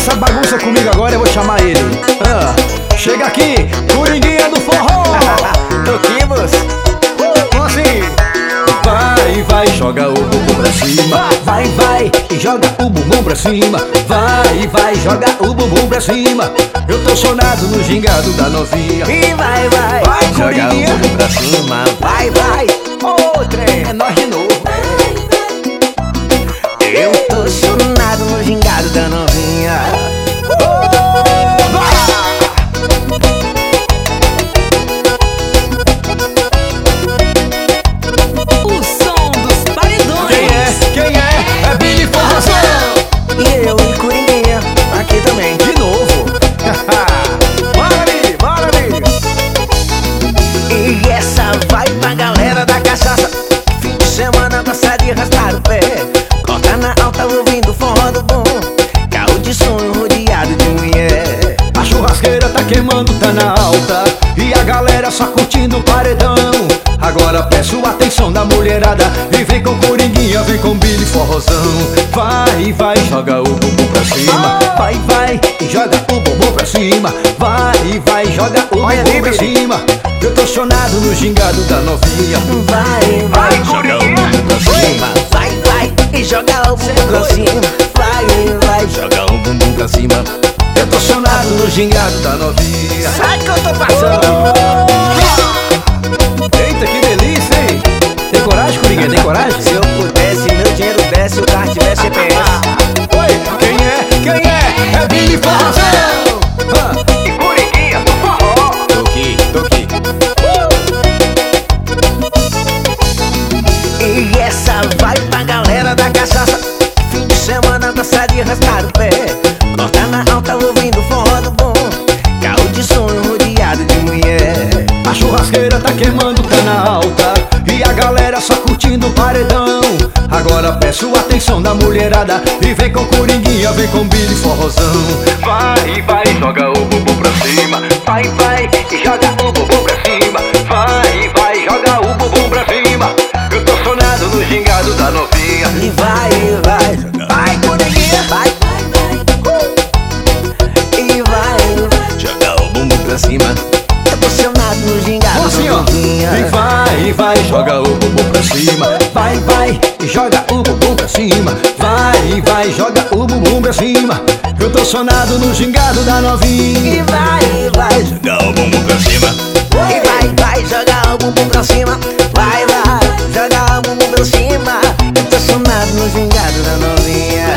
essa bagunça comigo agora, eu vou chamar ele. Chega aqui, Coringuinha do forró. Toquimos. Como assim? Vai, joga o bumbum pra cima. Vai, e joga o bumbum pra cima. Vai, joga o bumbum pra cima. Eu tô sonado no gingado da novinha. E vai, joga o bumbum pra cima. Vai. Outra, é nós de novo. Eu tô sonado no gingado da novinha. O som dos paredões. Quem é? É Billy Forrozão. E eu e Coringuinha aqui também. De novo. Bora ali. E essa vai pra galera da cachaça. Fim de semana gosta de arrastar o pé. Corta na alta ouvindo forró do bom. Carro de sonho rodeado de mulher. A churrasqueira tá queimando, tá na alta. E a galera só curtindo o paredão. Agora peço atenção da mulherada. E vem com Coringuinha, vem com Billy Forrozão. Vai, joga o bumbum pra cima. Vai, e joga o bumbum pra cima. Vai, joga o bumbum pra cima. Eu tô sonado no gingado da novinha. Vai, joga o bumbum pra cima. Vai, e joga o bumbum pra cima. Vai, Joga o bumbum pra cima. Eu tô sonado no gingado da novinha. sai que eu tô passando. Eita, que delícia, hein? Tem coragem, Coringuinha? Tem coragem? Se eu pudesse, meu dinheiro desce, o carro tivesse GPS. Oi, quem é? É Billy Forrozão. E Coringuinha do forró. Tô aqui. E essa vai pra galera da cachaça. Fim de semana gosta de arrastar o pé. Corta na alta ouvindo forró do bom. Carro de sonho rodeado de mulher. A churrasqueira tá queimando, tá na alta. E a galera só curtindo o paredão. Agora peço atenção da mulherada. E vem com Coringuinha, vem com Billy Forrozão. Vai, joga o bumbum pra cima. Vai, e joga o bumbum pra cima. Vai, joga o bumbum pra cima. Eu tô sonado no gingado da novinha. E vai, Coringuinha. Vai. E vai, Joga o bumbum pra cima. emocionado no gingado da Assim, ó. novinha. E vai, joga o bumbum pra cima. Vai, e joga o bumbum pra cima. Vai, joga o bumbum pra cima. Eu tô sonado no gingado da novinha. E vai, Joga o bumbum pra cima. e vai jogar o bumbum pra cima. Vai, jogar o bumbum pra cima. Eu tô sonado no gingado da novinha.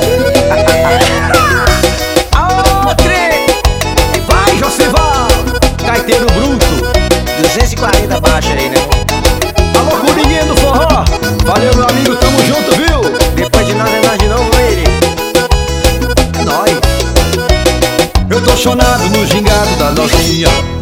Vai, Josival, gaiteiro bruto. 240 baixa aí, né? Alô, Coringuinha do forró. Valeu, meu amigo, tamo junto, viu? Depois de nós é nós de novo, ele. É nóis. Eu tô sonado no gingado da novinha.